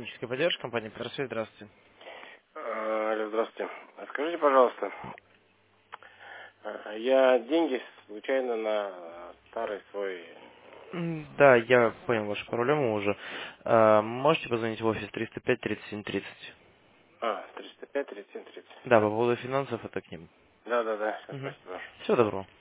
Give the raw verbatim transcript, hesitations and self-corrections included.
Техническая поддержка, компания «Просвет», здравствуйте. А, Алло, здравствуйте. А Скажите, пожалуйста, а, я деньги случайно на старый свой... М, Да, я понял вашу проблему уже. А, Можете позвонить в офис триста пять тридцать семь тридцать? А, триста пять тридцать семь тридцать. Да, по поводу финансов это к ним. Да, да, да, Угу. спасибо. Всего доброго.